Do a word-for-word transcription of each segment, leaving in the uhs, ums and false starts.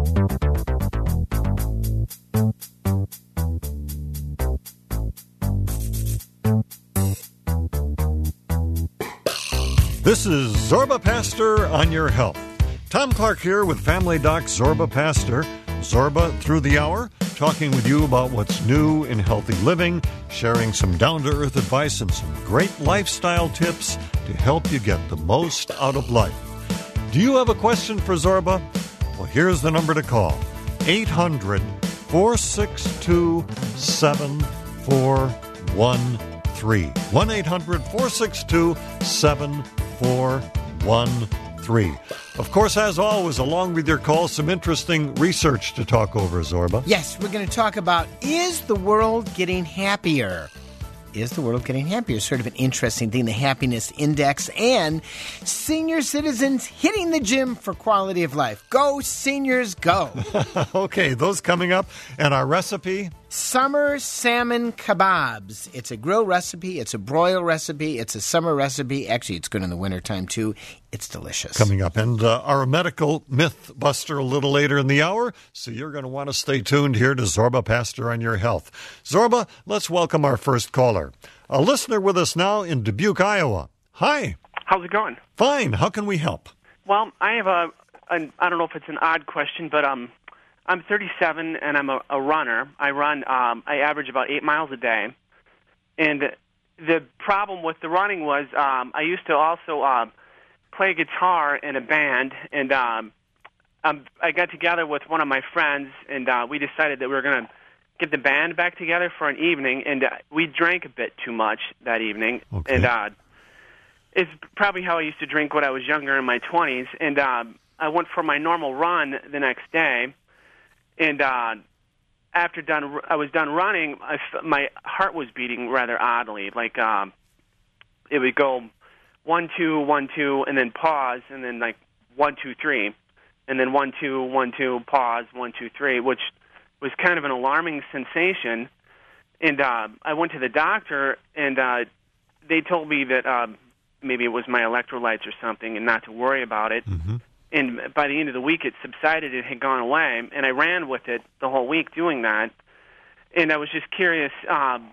This is Zorba Pastor on your health. Tom Clark here with Family Doc Zorba Pastor. Zorba through the hour, talking with you about what's new in healthy living, sharing some down-to-earth advice and some great lifestyle tips to help you get the most out of life. Do you have a question for Zorba? Well, here's the number to call. eight hundred, four six two, seven four one three. one eight hundred, four six two, seven four one three. Of course, as always, along with your call, some interesting research to talk over, Zorba. Yes, we're going to talk about, is the world getting happier? Is the world getting happier? Sort of an interesting thing, the happiness index, and senior citizens hitting the gym for quality of life. Go, seniors, go. Okay, those coming up. And our recipe? Summer salmon kebabs. It's a grill recipe. It's a broil recipe. It's a summer recipe. Actually, it's good in the wintertime, too. It's delicious. Coming up. And uh, our medical myth buster a little later in the hour. So you're going to want to stay tuned here to Zorba Pastor on your health. Zorba, let's welcome our first caller. A listener with us now in Dubuque, Iowa. Hi. How's it going? Fine. How can we help? Well, I have a, an, I don't know if it's an odd question, but um, I'm thirty-seven and I'm a, a runner. I run, um, I average about eight miles a day. And the problem with the running was um, I used to also uh, play guitar in a band, and um, um, I got together with one of my friends, and uh, we decided that we were going to get the band back together for an evening, and uh, we drank a bit too much that evening. Okay. And uh, it's probably how I used to drink when I was younger in my twenties, and uh, I went for my normal run the next day, and uh, after done, I was done running, I f- my heart was beating rather oddly, like um, it would go one, two, one, two, and then pause, and then like one, two, three, and then one, two, one, two, pause, one, two, three, which was kind of an alarming sensation. And uh, I went to the doctor, and uh, they told me that uh, maybe it was my electrolytes or something, and not to worry about it. Mm-hmm. And by the end of the week, it subsided. It had gone away, and I ran with it the whole week doing that. And I was just curious. Um,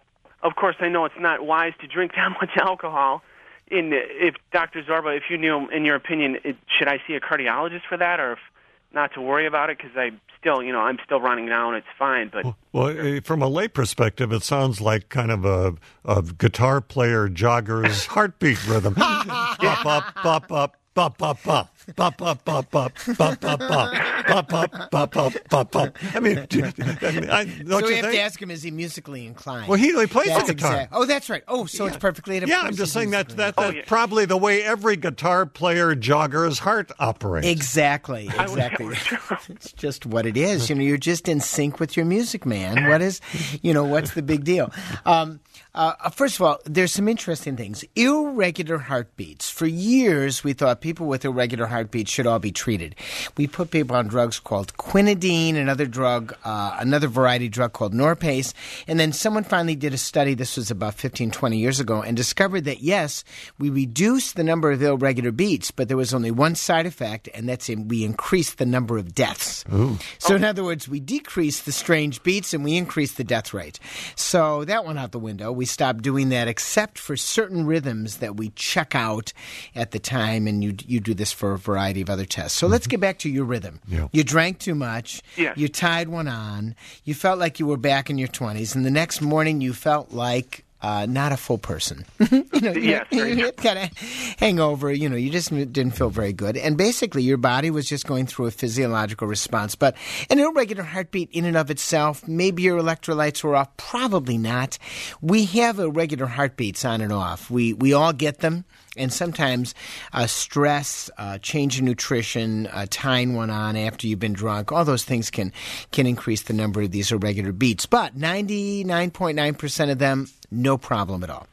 of course, I know it's not wise to drink that much alcohol. In if Doctor Zorba, if you knew, in your opinion, it, should I see a cardiologist for that, or if not to worry about it? Because I still, you know, I'm still running now, and it's fine. But well, well, from a lay perspective, it sounds like kind of a, a guitar player jogger's heartbeat rhythm. Pop up, pop up. Pop, pop, pop, pop, pop, pop, pop, pop, pop, pop, pop, pop, pop, pop, pop, pop. I mean, I mean, I, don't So we you have think? to ask him, is he musically inclined? Well, he, he plays That's the guitar. exact- oh, that's right. Oh, so it's perfectly at a Yeah, I'm just saying that, that that's Oh, yeah. probably the way every guitar player jogger's heart operates. Exactly, exactly. It's just what it is. You know, you're just in sync with your music, man. What is, you know, what's the big deal? Um, uh, first of all, there's some interesting things. Irregular heartbeats. For years, we thought people with irregular heartbeats should all be treated. We put people on drugs called quinidine, another drug, uh, another variety drug called Norpace, and then someone finally did a study, this was about fifteen, twenty years ago, and discovered that, yes, we reduced the number of irregular beats, but there was only one side effect, and that's in, we increased the number of deaths. Ooh. So in other words, we decreased the strange beats, and we increased the death rate. So that went out the window. We stopped doing that except for certain rhythms that we check out at the time, and you you do this for a variety of other tests. So mm-hmm. let's get back to your rhythm. Yeah. You drank too much. Yes. You tied one on. You felt like you were back in your twenties, and the next morning you felt like uh, not a full person. you know, Yes, you, very you had kind of hangover. You know, you just didn't feel very good, and basically your body was just going through a physiological response. But an irregular heartbeat in and of itself, maybe your electrolytes were off. Probably not. We have irregular heartbeats on and off. We we all get them. And sometimes uh, stress, uh, change in nutrition, uh, tying one on after you've been drunk, all those things can can increase the number of these irregular beats. But ninety-nine point nine percent of them, no problem at all.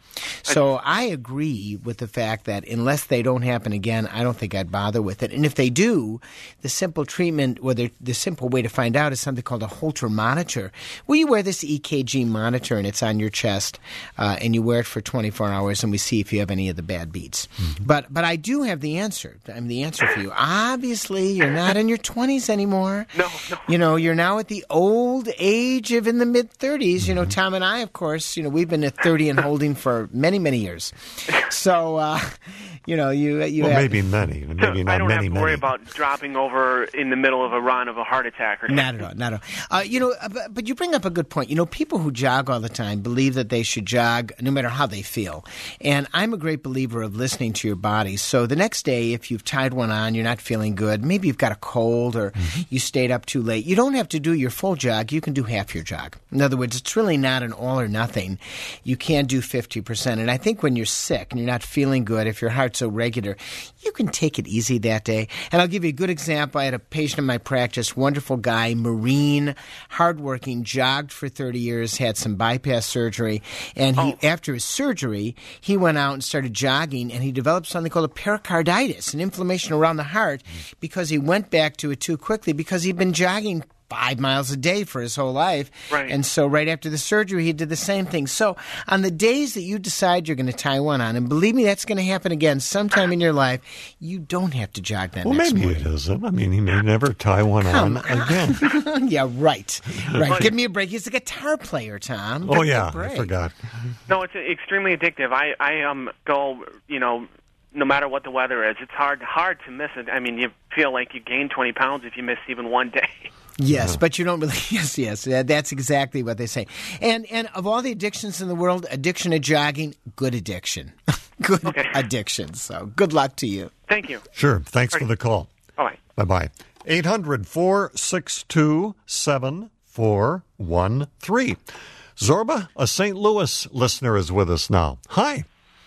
So I agree with the fact that unless they don't happen again, I don't think I'd bother with it. And if they do, the simple treatment, or the, the simple way to find out is something called a Holter monitor, where you wear this E K G monitor and it's on your chest, uh, and you wear it for twenty-four hours, and we see if you have any of the bad beats. Mm-hmm. But but I do have the answer. I mean, the answer for you. Obviously, you're not in your twenties anymore. No, no. You know, you're now at the old age of in the mid-thirties. You know, Tom and I, of course, you know, we've been at thirty and holding for many, many years. So, uh, you know, you you well, have, maybe many, maybe not I don't many, have to worry many. about dropping over in the middle of a run of a heart attack or something. Not at all, not at all. Uh, you know, but, but you bring up a good point. You know, people who jog all the time believe that they should jog no matter how they feel. And I'm a great believer of listening to your body. So the next day, if you've tied one on, you're not feeling good, maybe you've got a cold or mm-hmm. you stayed up too late, you don't have to do your full jog. You can do half your jog. In other words, it's really not an all or nothing. You can do fifty percent. And I think when you're sick and you're not feeling good, if your heart's so regular, you can take it easy that day. And I'll give you a good example. I had a patient in my practice, wonderful guy, Marine, hardworking, jogged for thirty years, had some bypass surgery. And he, oh. after his surgery, he went out and started jogging, and he developed something called a pericarditis, an inflammation around the heart, because he went back to it too quickly because he'd been jogging five miles a day for his whole life. Right. And so right after the surgery, he did the same thing. So on the days that you decide you're going to tie one on, and believe me, that's going to happen again sometime in your life, you don't have to jog that well, next maybe morning. it isn't. I mean, he may never tie one Come on, on again. Yeah, right. Right. Give me a break. He's a guitar player, Tom. Oh, Give me a yeah. I break. forgot. No, it's extremely addictive. I, I um go, you know, no matter what the weather is. It's hard hard to miss it. I mean, you feel like you gain twenty pounds if you miss even one day. Yes, but you don't really. Yes, yes, that's exactly what they say. And and of all the addictions in the world, addiction to jogging, good addiction, good Okay. addiction. So good luck to you. Thank you. Sure. Thanks for the call. All right. Bye-bye. eight hundred, four six two, seven four one three. Zorba, a Saint Louis listener, is with us now. Hi.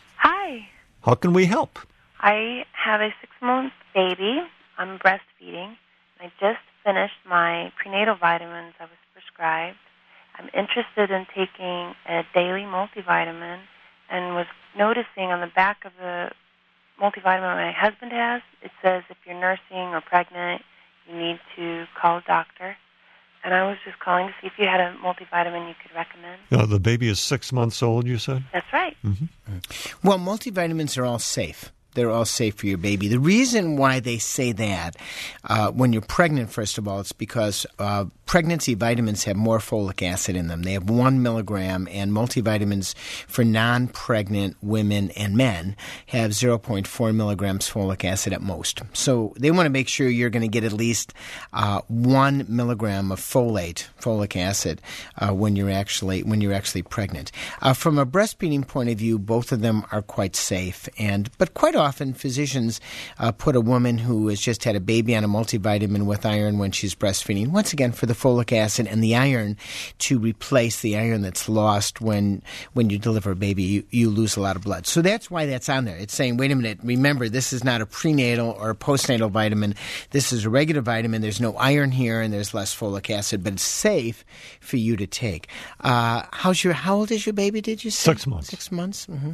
Hi. How can we help? I have a six-month baby. I'm breastfeeding. I just finished my prenatal vitamins I was prescribed. I'm interested in taking a daily multivitamin and was noticing on the back of the multivitamin my husband has, it says if you're nursing or pregnant, you need to call a doctor. And I was just calling to see if you had a multivitamin you could recommend. Uh, the baby is six months old, you said? That's right. Mm-hmm. Well, multivitamins are all safe. They're all safe for your baby. The reason why they say that uh, when you're pregnant, first of all, it's because uh, pregnancy vitamins have more folic acid in them. They have one milligram, and multivitamins for non-pregnant women and men have zero point four milligrams folic acid at most. So they want to make sure you're going to get at least uh, one milligram of folate, folic acid, uh, when you're actually when you're actually pregnant. Uh, from a breastfeeding point of view, both of them are quite safe, and but quite often. Often physicians uh, put a woman who has just had a baby on a multivitamin with iron when she's breastfeeding, once again for the folic acid and the iron to replace the iron that's lost when when you deliver a baby. You, you lose a lot of blood. So that's why that's on there. It's saying, wait a minute, remember, this is not a prenatal or a postnatal vitamin. This is a regular vitamin. There's no iron here and there's less folic acid, but it's safe for you to take. Uh, how's your, how old is your baby, did you say? Six months. Six months? Mm-hmm.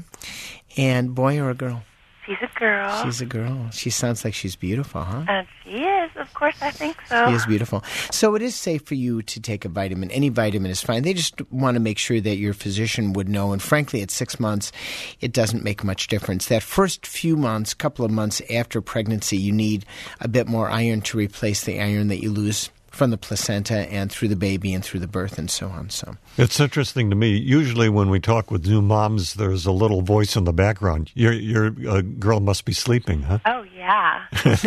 And boy or a girl? She's a girl. She's a girl. She sounds like she's beautiful, huh? Uh, she is. Of course, I think so. She is beautiful. So it is safe for you to take a vitamin. Any vitamin is fine. They just want to make sure that your physician would know. And frankly, at six months, it doesn't make much difference. That first few months, couple of months after pregnancy, you need a bit more iron to replace the iron that you lose from the placenta and through the baby and through the birth and so on. So it's interesting to me. Usually when we talk with new moms, there's a little voice in the background. Your your uh, girl must be sleeping, huh? Oh, yeah.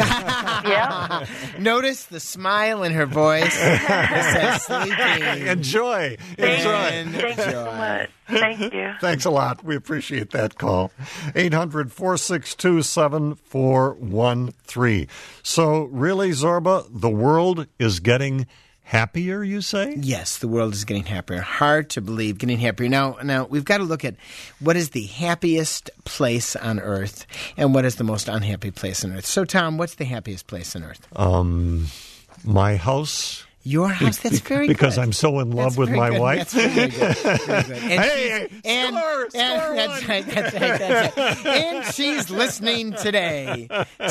Yeah. Notice the smile in her voice. It says sleeping. Enjoy. Thank Enjoy. you. Thank you so much. Thank you. Thanks a lot. We appreciate that call. eight hundred, four six two, seven four one three. So really, Zorba, the world is getting happier, you say? Yes, the world is getting happier. Hard to believe, getting happier. Now, now we've got to look at what is the happiest place on earth and what is the most unhappy place on earth. So, Tom, what's the happiest place on earth? Um, my house Your house, that's very because good. I'm so in love That's with very my good. wife. That's very good. Very good. And Hey, she's- hey, and, score, and score that's one. right, that's right, that's right. And she's listening today.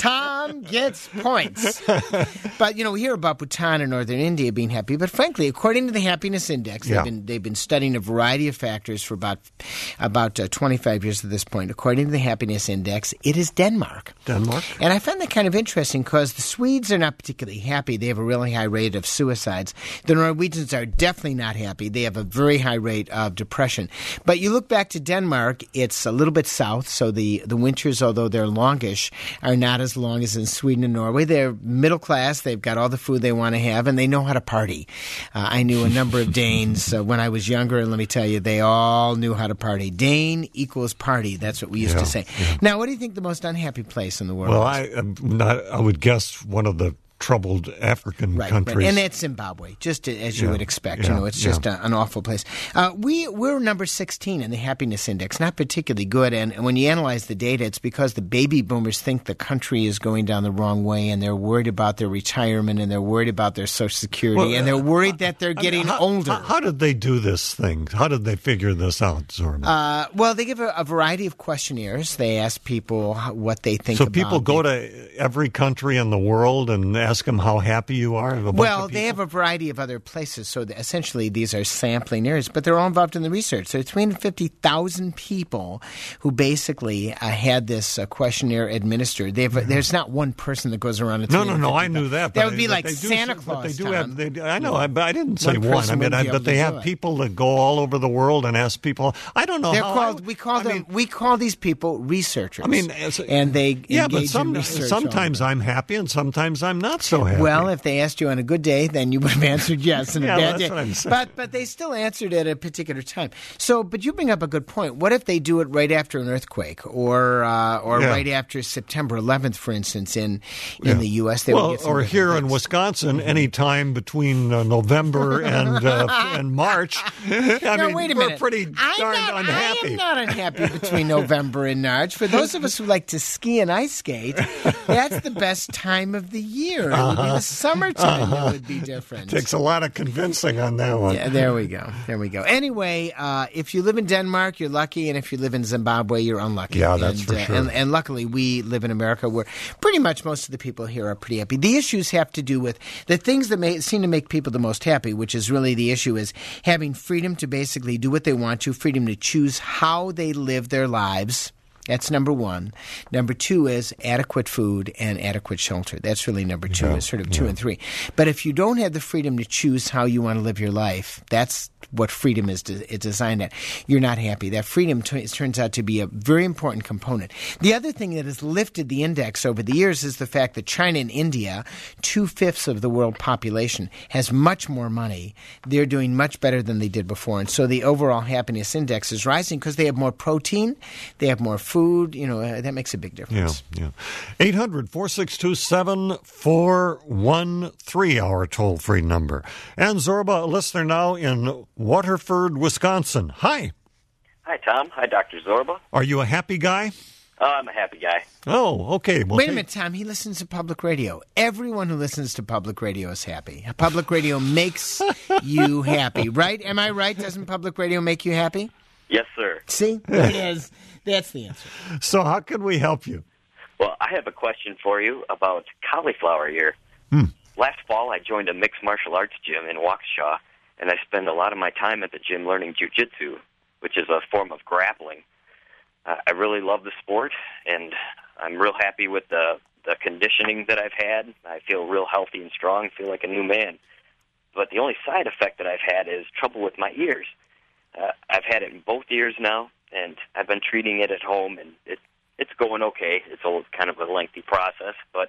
Tom gets points. But, you know, we hear about Bhutan and Northern India being happy, but frankly, according to the Happiness Index, Yeah. they've been they've been studying a variety of factors for about about uh, twenty-five years at this point. According to the Happiness Index, it is Denmark. Denmark. And I found that kind of interesting because the Swedes are not particularly happy. They have a really high rate of suicides. The Norwegians are definitely not happy. They have a very high rate of depression. But you look back to Denmark, it's a little bit south, so the, the winters, although they're longish, are not as long as in Sweden and Norway. They're middle class. They've got all the food they want to have, and they know how to party. Uh, I knew a number of Danes uh, when I was younger, and let me tell you, they all knew how to party. Dane equals party. That's what we used Yeah, to say. yeah. Now, what do you think the most unhappy place in the world Well, is? I am not. I would guess one of the troubled African Right, countries. right. And that's Zimbabwe, just as you Yeah, would expect. yeah, You know, it's yeah. just a, an awful place. Uh, we we're number sixteen in the happiness index, not particularly good. And, and when you analyze the data, it's because the baby boomers think the country is going down the wrong way, and they're worried about their retirement, and they're worried about their Social Security, Well, and they're uh, worried that they're I mean, getting how, older. How, how did they do this thing? How did they figure this out, Zorman? uh, well, they give a, a variety of questionnaires. They ask people how, what they think so about people go the- to every country in the world and ask them how happy you are? A bunch Well, of they have people? a variety of other places. So the, essentially, these are sampling areas, but they're all involved in the research. So three hundred fifty thousand people who basically uh, had this uh, questionnaire administered. They've, There's not one person that goes around. No, no, no. I knew that. That but would be they- like they do Santa some- Claus. But they do Tom. have. They, do- I know. I, but I didn't say One one. person I mean, wouldn't I, be but able they to have do it. people that go all over the world and ask people. I don't know. They're how called. I, we call I them. mean, we call these people researchers. I mean, as a- and they yeah, engage but some, in research. sometimes on it. I'm happy and sometimes I'm not so happy. Well, if they asked you on a good day, then you would have answered yes. And Yeah, a bad that's day, what I'm saying. but but they still answered at a particular time. So, but you bring up a good point. What if they do it right after an earthquake, or uh, or Yeah. right after September eleventh, for instance, in in the U S? They well, would get some or different here in things. Wisconsin, any time between uh, November and uh, and March. I Now, mean, wait a we're minute. pretty I'm darn not, unhappy. I am not unhappy between November and March. For those of us who like to ski and ice skate, that's the best time of the year. It would be the summertime that would be different. Takes a lot of convincing on that one. Yeah, there we go. There we go. Anyway, uh, if you live in Denmark, you're lucky, and if you live in Zimbabwe, you're unlucky. Yeah, that's and, for uh, sure. And, and luckily, we live in America, where pretty much most of the people here are pretty happy. The issues have to do with the things that may, seem to make people the most happy, which is really the issue is having freedom to basically do what they want to, freedom to choose how they live their lives. That's number one. Number two is adequate food and adequate shelter. That's really number two. Yeah, It's sort of two yeah. and three. But if you don't have the freedom to choose how you want to live your life, that's what freedom is, de- is designed at. You're not happy. That freedom t- turns out to be a very important component. The other thing that has lifted the index over the years is the fact that China and India, two-fifths of the world population, has much more money. They're doing much better than they did before. And so the overall happiness index is rising because they have more protein, they have more food. You know, uh, that makes a big Yeah, difference. yeah. eight hundred, four six two, seven four one three, our toll-free number. And Zorba, a listener now in Waterford, Wisconsin. Hi. Hi, Tom. Hi, Doctor Zorba. Are you a happy guy? Oh, I'm a happy guy. Oh, okay. Well, Wait a take- minute, Tom. He listens to public radio. Everyone who listens to public radio is happy. Public radio makes you happy, right? Am I right? Doesn't public radio make you happy? Yes, sir. See? There it is. That's the answer. So how can we help you? Well, I have a question for you about cauliflower ear. Hmm. Last fall, I joined a mixed martial arts gym in Waukesha, and I spend a lot of my time at the gym learning jiu-jitsu, which is a form of grappling. Uh, I really love the sport, and I'm real happy with the, the conditioning that I've had. I feel real healthy and strong, feel like a new man. But the only side effect that I've had is trouble with my ears. Uh, I've had it in both ears now, and I've been treating it at home, and it, it's going okay. It's a kind of a lengthy process, but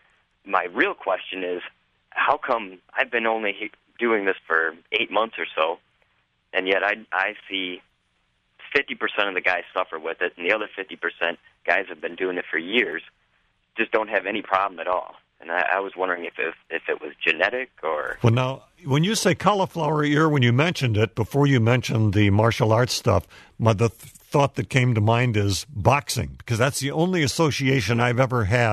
my real question is, how come I've been only he- doing this for eight months or so, and yet I, I see fifty percent of the guys suffer with it, and the other fifty percent guys have been doing it for years, just don't have any problem at all. And I, I was wondering if, if if it was genetic or... Well, now, when you say cauliflower ear, when you mentioned it, before you mentioned the martial arts stuff, my, the th- thought that came to mind is boxing, because that's the only association I've ever had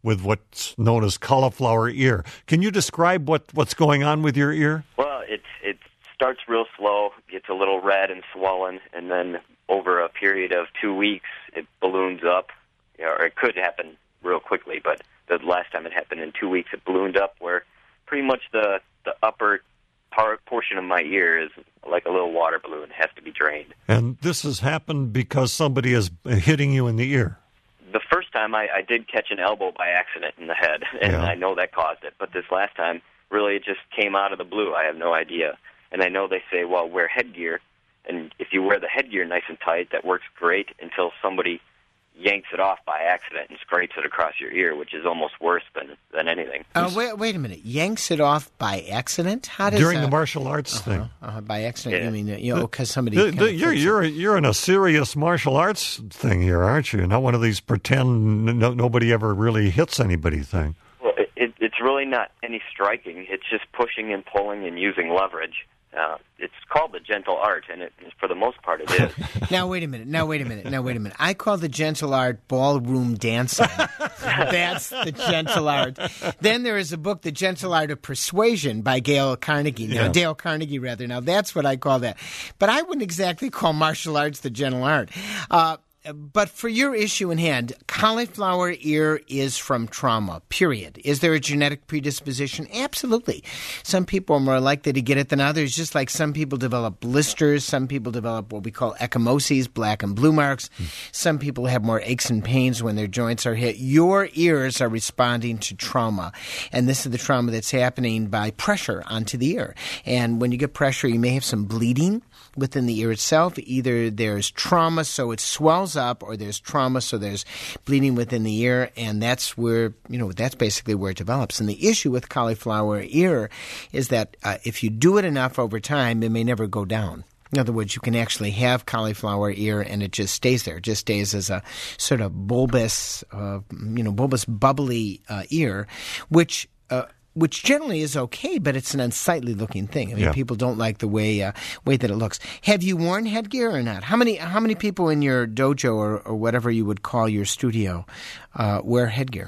with what's known as cauliflower ear. Can you describe what, what's going on with your ear? Well, it it starts real slow, gets a little red and swollen, and then over a period of two weeks, it balloons up. You know, or it could happen real quickly, but the last time it happened in two weeks, it ballooned up where pretty much the, the upper part portion of my ear is like a little water balloon. It has to be drained. And this has happened because somebody is hitting you in the ear. The first time I, I did catch an elbow by accident in the head, and Yeah. I know that caused it. But this last time, really, it just came out of the blue. I have no idea. And I know they say, well, wear headgear, and if you wear the headgear nice and tight, that works great until somebody yanks it off by accident and scrapes it across your ear, which is almost worse than, than anything. Uh, wait, wait a minute. Yanks it off by accident? How does During uh, the martial arts uh-huh, thing. uh-huh, by accident, Yeah. you mean, you know, because somebody... The- kind the- of you're, flips it. you're, you're in a serious martial arts thing here, aren't you? Not one of these pretend no, nobody ever really hits anybody thing. Well, it, it, it's really not any striking. It's just pushing and pulling and using leverage. Uh, it's called the gentle art, and it, for the most part, it is. Now, wait a minute. Now, wait a minute. Now, wait a minute. I call the gentle art ballroom dancing. That's the gentle art. Then there is a book, The Gentle Art of Persuasion by Dale Carnegie. Now, Yeah. Dale Carnegie, rather. Now, that's what I call that. But I wouldn't exactly call martial arts the gentle art. Uh, But for your issue in hand, cauliflower ear is from trauma, period. Is there a genetic predisposition? Absolutely. Some people are more likely to get it than others, just like some people develop blisters, some people develop what we call ecchymoses, black and blue marks. Mm. Some people have more aches and pains when their joints are hit. Your ears are responding to trauma, and this is the trauma that's happening by pressure onto the ear. And when you get pressure, you may have some bleeding within the ear itself. Either there's trauma, so it swells up, or there's trauma, so there's bleeding within the ear, and that's where, you know, that's basically where it develops. And the issue with cauliflower ear is that uh, if you do it enough over time, it may never go down. In other words, you can actually have cauliflower ear and it just stays there. It just stays as a sort of bulbous, uh, you know, bulbous, bubbly uh, ear, which uh, which generally is okay, but it's an unsightly looking thing. I mean, Yeah. people don't like the way uh, way that it looks. Have you worn headgear or not? How many how many people in your dojo or, or whatever you would call your studio uh, wear headgear?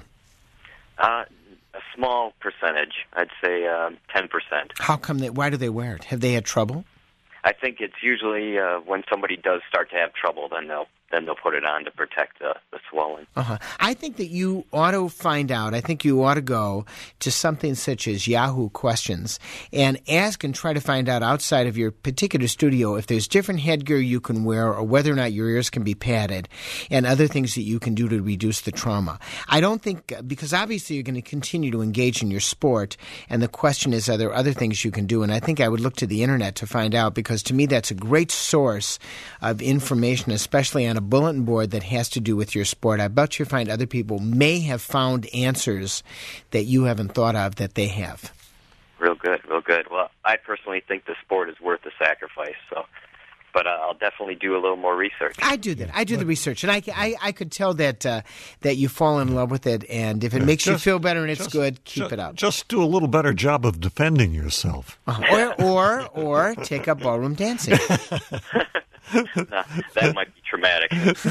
Uh, a small percentage. I'd say um, ten percent. How come they? Why do they wear it? Have they had trouble? I think it's usually uh, when somebody does start to have trouble, then they'll then they'll put it on to protect the, the swelling. Uh-huh. I think that you ought to find out. I think you ought to go to something such as Yahoo Questions and ask and try to find out outside of your particular studio if there's different headgear you can wear or whether or not your ears can be padded and other things that you can do to reduce the trauma. I don't think, because obviously you're going to continue to engage in your sport, and the question is, are there other things you can do? And I think I would look to the internet to find out, because to me that's a great source of information, especially on a bulletin board that has to do with your sport. I bet you find other people may have found answers that you haven't thought of that they have. Real good, real good. Well, I personally think the sport is worth the sacrifice, so... But uh, I'll definitely do a little more research. I do that. I do the research, and I, I, I could tell that uh, that you fall in love with it, and if it Yeah, makes just- you feel better and it's just- good, keep ju- it up. Just do a little better job of defending yourself. Uh-huh. Or, or, or take up ballroom dancing. Nah, that might be traumatic.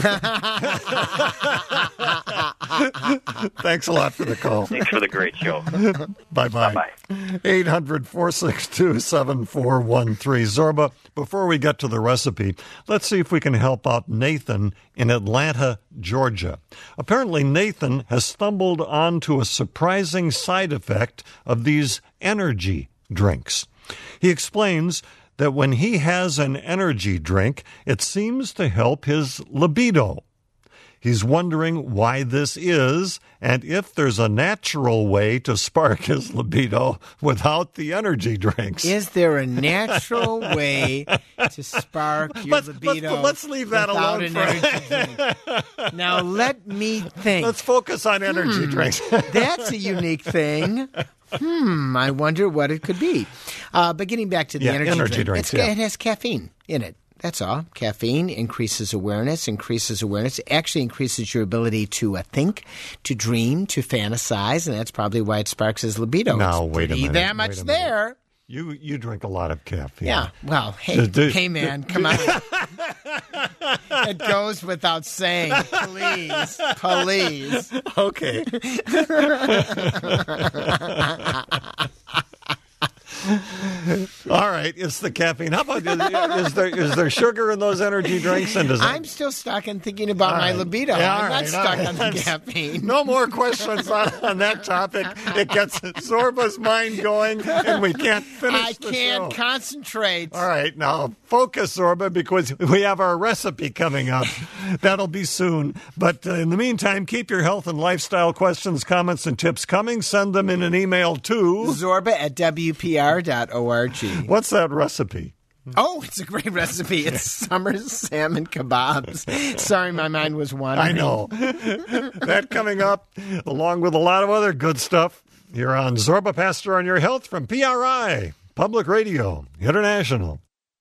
Thanks a lot for the call. Thanks for the great show. Bye-bye. Bye-bye. eight hundred, four six two, seven four one three. Zorba, before we get to the recipe, let's see if we can help out Nathan in Atlanta, Georgia. Apparently, Nathan has stumbled onto a surprising side effect of these energy drinks. He explains that when he has an energy drink, it seems to help his libido. He's wondering why this is and if there's a natural way to spark his libido without the energy drinks. Is there a natural way to spark your Let's- let's- libido let's leave that without alone an for- energy drink? Now let me think. Let's focus on energy drinks. That's a unique thing. Hmm, I wonder what it could be. Uh, but getting back to the Yeah, energy, energy drink, drinks, it's- yeah. it has caffeine in it. That's all. Caffeine increases awareness, increases awareness. It actually increases your ability to uh, think, to dream, to fantasize, and that's probably why it sparks his libido. Now, It's wait a pretty minute, That much wait a minute. there. You you drink a lot of caffeine. Yeah. Well, hey, Do- do- hey, man, come on. It goes without saying. Please, please. Okay. All right, it's the caffeine. How about is, is there is there sugar in those energy drinks? And does that... I'm still stuck in thinking about All my right. libido. Yeah, I'm all not right, stuck all right. on the caffeine. No more questions on, on that topic. It gets Zorba's mind going, and we can't finish I the can't show. concentrate. All right, now focus, Zorba, because we have our recipe coming up. That'll be soon. But uh, in the meantime, keep your health and lifestyle questions, comments, and tips coming. Send them in an email to Zorba at W P R dot org. What's that recipe? Oh, it's a great recipe. It's summer salmon kebabs. Sorry, my mind was wandering. I know. That coming up, along with a lot of other good stuff, here on Zorba Pastor on Your Health from P R I, Public Radio International.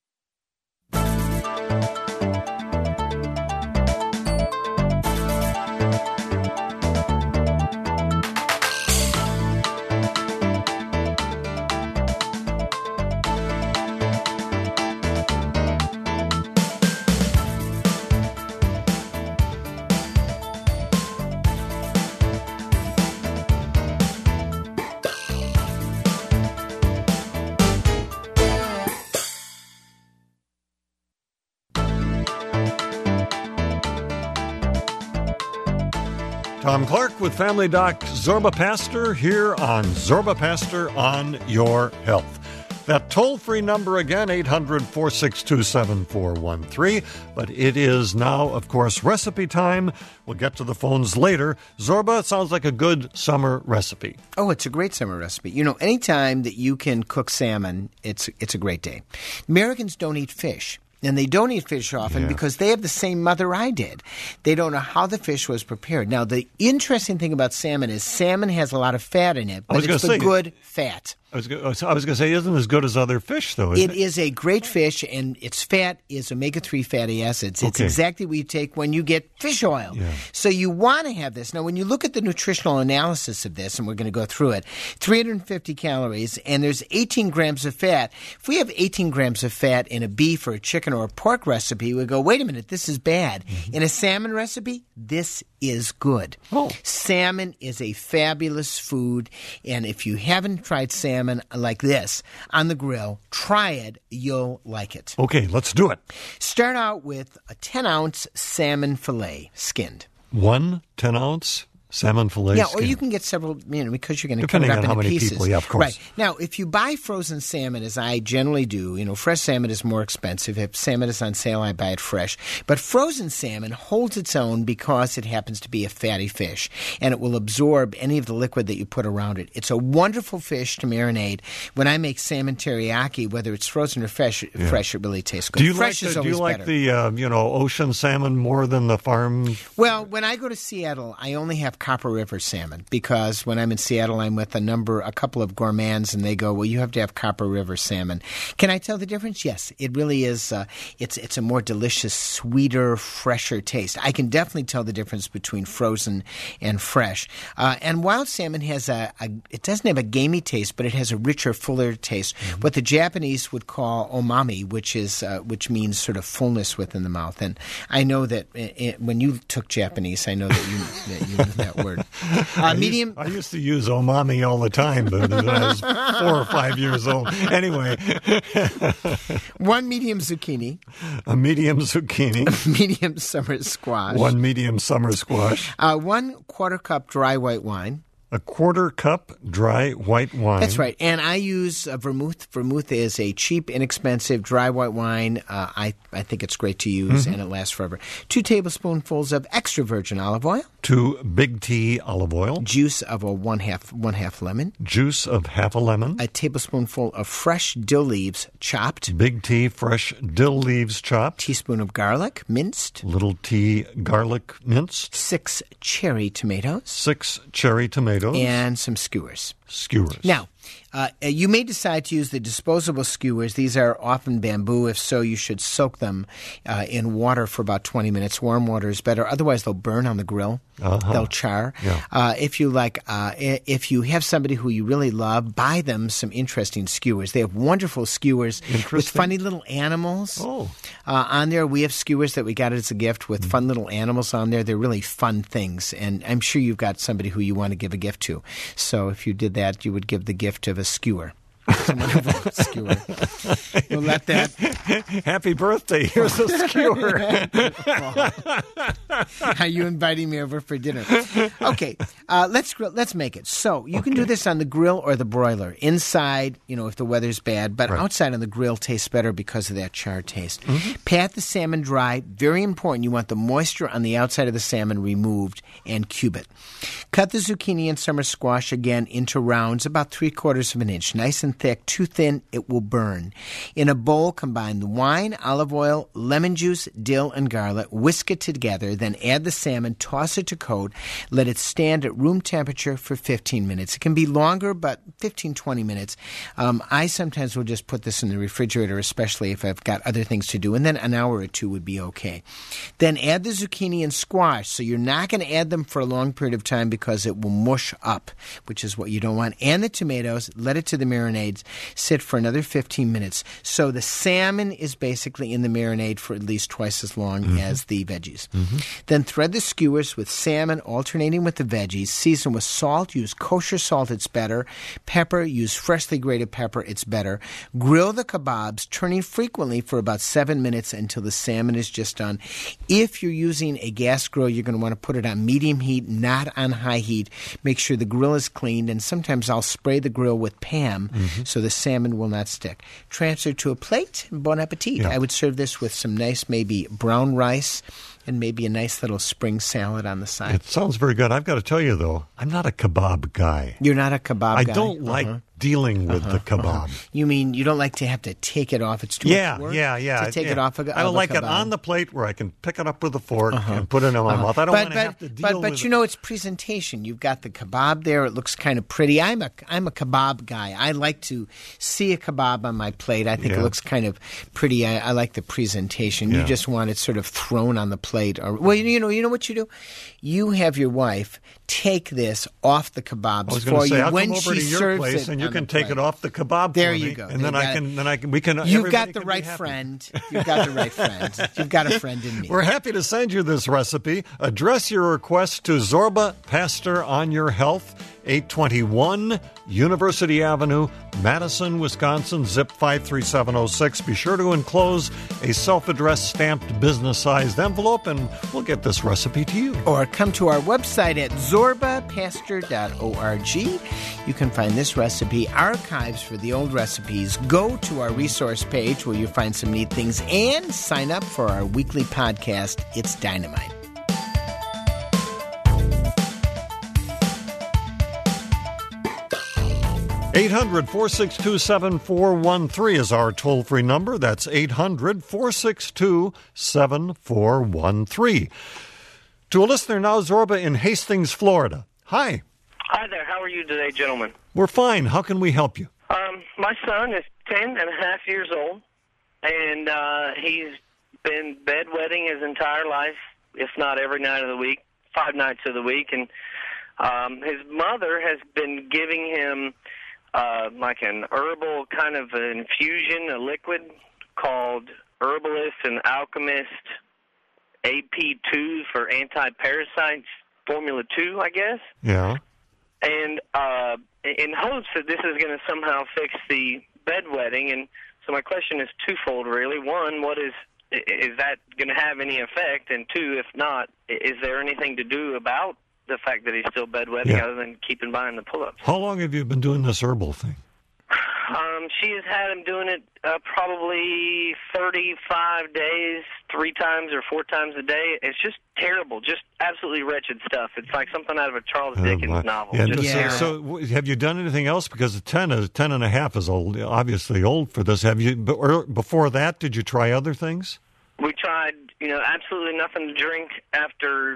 Tom Clark with Family Doc Zorba Pastor here on Zorba Pastor on Your Health. That toll-free number again, eight hundred, four six two, seven four one three. But it is now, of course, recipe time. We'll get to the phones later. Zorba, it sounds like a good summer recipe. Oh, it's a great summer recipe. You know, anytime that you can cook salmon, it's it's a great day. Americans don't eat fish. And they don't eat fish often Yeah. because they have the same mother I did. They don't know how the fish was prepared. Now, the interesting thing about salmon is salmon has a lot of fat in it, I was but it's gonna the say- good fat. I was, go- I was going to say, it isn't as good as other fish, though, is It it? is a great fish, and its fat is omega three fatty acids. It's Okay. exactly what you take when you get fish oil. Yeah. So you want to have this. Now, when you look at the nutritional analysis of this, and we're going to go through it, three hundred fifty calories, and there's eighteen grams of fat. If we have eighteen grams of fat in a beef or a chicken or a pork recipe, we go, wait a minute, this is bad. Mm-hmm. In a salmon recipe, this is good. Oh. Salmon is a fabulous food, and if you haven't tried salmon like this on the grill, try it. You'll like it. Okay, let's do it. Start out with a ten-ounce salmon fillet, skinned. One ten-ounce salmon fillet Yeah, skin. or you can get several, you know, because you're going to cut Depending it up on how into many pieces. people, yeah, of course. Right. Now, if you buy frozen salmon, as I generally do, you know, fresh salmon is more expensive. If salmon is on sale, I buy it fresh. But frozen salmon holds its own because it happens to be a fatty fish, and it will absorb any of the liquid that you put around it. It's a wonderful fish to marinate. When I make salmon teriyaki, whether it's frozen or fresh, fresh it really tastes good. Do you fresh like is the, do you always like better. the uh, you know ocean salmon more than the farm? Well, when I go to Seattle, I only have Copper River salmon because when I'm in Seattle, I'm with a number, a couple of gourmands, and they go, "Well, you have to have Copper River salmon." Can I tell the difference? Yes, it really is. Uh, it's it's a more delicious, sweeter, fresher taste. I can definitely tell the difference between frozen and fresh. Uh, and wild salmon has a, a, it doesn't have a gamey taste, but it has a richer, fuller taste. Mm-hmm. What the Japanese would call umami, which is uh, which means sort of fullness within the mouth. And I know that it, it, when you took Japanese, I know that you that you knew that word. Uh, medium. I used to use omami all the time, but when I was four or five years old. Anyway, One medium zucchini, a medium zucchini, medium summer squash, one medium summer squash, uh, one quarter cup dry white wine. a quarter cup dry white wine. That's right. And I use uh, vermouth. Vermouth is a cheap, inexpensive dry white wine. Uh, I, I think it's great to use, Mm-hmm. and it lasts forever. Two tablespoonfuls of extra virgin olive oil, Two big T olive oil, juice of a one half one half lemon, juice of half a lemon, a tablespoonful of fresh dill leaves chopped, big T fresh dill leaves chopped, teaspoon of garlic minced, little T garlic minced, six cherry tomatoes, six cherry tomatoes, and some skewers. skewers. Now, Uh, you may decide to use the disposable skewers. These are often bamboo. If so, you should soak them uh, in water for about twenty minutes. Warm water is better. Otherwise, they'll burn on the grill. Uh-huh. They'll char. Yeah. Uh, if you like, uh, if you have somebody who you really love, buy them some interesting skewers. They have wonderful skewers with funny little animals oh. uh, on there. We have skewers that we got as a gift with mm-hmm. fun little animals on there. They're really fun things, and I'm sure you've got somebody who you want to give a gift to. So if you did that, you would give the gift of a skewer. Skewer. We'll let that. Happy birthday! Here's a skewer. Are you inviting me over for dinner? Okay, uh, let's let's make it. So you okay. can do this on the grill or the broiler. Inside, you know, if the weather's bad, but right. outside on the grill tastes better because of that char taste. Mm-hmm. Pat the salmon dry. Very important. You want the moisture on the outside of the salmon removed, and cube it. Cut the zucchini and summer squash again into rounds, about three quarters of an inch, nice and thick. Too thin, it will burn. In a bowl, combine the wine, olive oil, lemon juice, dill, and garlic. Whisk it together, then add the salmon, toss it to coat. Let it stand at room temperature for fifteen minutes. It can be longer, but fifteen, twenty minutes. Um, I sometimes will just put this in the refrigerator, especially if I've got other things to do, and then an hour or two would be okay. Then add the zucchini and squash. So you're not going to add them for a long period of time because it will mush up, which is what you don't want. And the tomatoes, let it to the marinades, sit for another fifteen minutes. So the salmon is basically in the marinade for at least twice as long mm-hmm. as the veggies. Mm-hmm. Then thread the skewers with salmon, alternating with the veggies. Season with salt. Use kosher salt, it's better. Pepper, use freshly grated pepper, it's better. Grill the kebabs, turning frequently for about seven minutes until the salmon is just done. If you're using a gas grill, you're going to want to put it on medium heat, not on high heat. Make sure the grill is cleaned, and sometimes I'll spray the grill with Pam mm-hmm. so the salmon will not stick. Transfer to a plate. Bon appetit. Yeah. I would serve this with some nice, maybe brown rice and maybe a nice little spring salad on the side. It sounds very good. I've got to tell you, though, I'm not a kebab guy. You're not a kebab I guy? I don't uh-huh. like dealing with uh-huh. the kebab. Uh-huh. You mean you don't like to have to take it off? It's too yeah, much work yeah, yeah, to take yeah. it off a, I don't of like a it on the plate where I can pick it up with a fork uh-huh. and put it in my uh-huh. mouth. I don't but, want to but, have to deal but, but with you it. know, it's presentation. You've got the kebab there. It looks kind of pretty. I'm a, I'm a kebab guy. I like to see a kebab on my plate. I think yeah. it looks kind of pretty. I, I like the presentation. Yeah. You just want it sort of thrown on the plate. Or well, you know, you know what you do? You have your wife take this off the kebabs I was for say, you I'll when come over she to your serves place it and you on can the take plate. it off the kebab. There for you me, go. And They then got I can, it. then I can, we can. You've got the can right friend. You've got the right friend. You've got a friend in me. We're happy to send you this recipe. Address your request to Zorba Pastor on Your Health, eight twenty-one University Avenue, Madison, Wisconsin, zip five three seven oh six. Be sure to enclose a self-addressed stamped business-sized envelope, and we'll get this recipe to you. Or come to our website at zorba pastor dot org. You can find this recipe, archives for the old recipes. Go to our resource page where you'll find some neat things, and sign up for our weekly podcast, It's Dynamite. eight hundred, four six two, seven four one three is our toll-free number. That's eight hundred, four six two, seven four one three. To a listener now, Zorba in Hastings, Florida. Hi. Hi there. How are you today, gentlemen? We're fine. How can we help you? Um, my son is ten and a half years old, and uh, he's been bedwetting his entire life, if not every night of the week, five nights of the week. And um, his mother has been giving him Uh, like an herbal kind of an infusion, a liquid called Herbalist and Alchemist A P two for anti-parasites, Formula two, I guess. Yeah. And uh, in hopes that this is going to somehow fix the bedwetting. And so my question is twofold, really. One, what is is that going to have any effect? And two, if not, is there anything to do about the fact that he's still bedwetting yeah. other than keeping buying the pull-ups? How long have you been doing this herbal thing? Um, she has had him doing it uh, probably thirty-five days, three times or four times a day. It's just terrible, just absolutely wretched stuff. It's like something out of a Charles Dickens uh, novel. Yeah, just yeah. So, so have you done anything else? Because ten, is, ten and a half is old, obviously old for this. Have you? Or before that, did you try other things? We tried, you know, absolutely nothing to drink after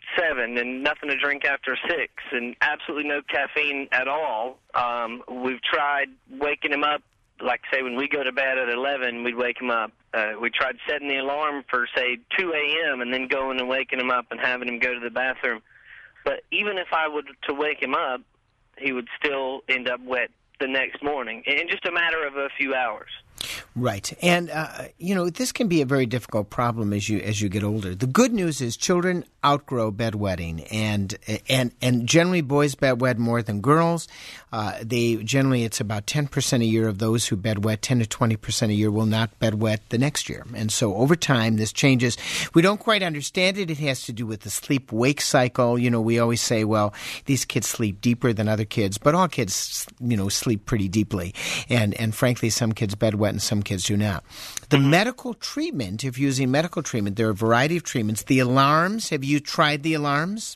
seven, and nothing to drink after six, and absolutely no caffeine at all. Um, we've tried waking him up, like, say, when we go to bed at eleven, we'd wake him up. Uh, we tried setting the alarm for, say, two a.m. and then going and waking him up and having him go to the bathroom. But even if I were to wake him up, he would still end up wet the next morning in just a matter of a few hours. Right. And, uh, you know, this can be a very difficult problem as you as you get older. The good news is children outgrow bedwetting, and and and generally boys bedwet more than girls. Uh, they generally, it's about ten percent a year of those who bedwet, ten to twenty percent a year will not bedwet the next year. And so over time, this changes. We don't quite understand it. It has to do with the sleep-wake cycle. You know, we always say, well, these kids sleep deeper than other kids, but all kids, you know, sleep pretty deeply. And, and frankly, some kids bedwet and some kids do not. The medical treatment, if you're using medical treatment, there are a variety of treatments. The alarms, have you tried the alarms?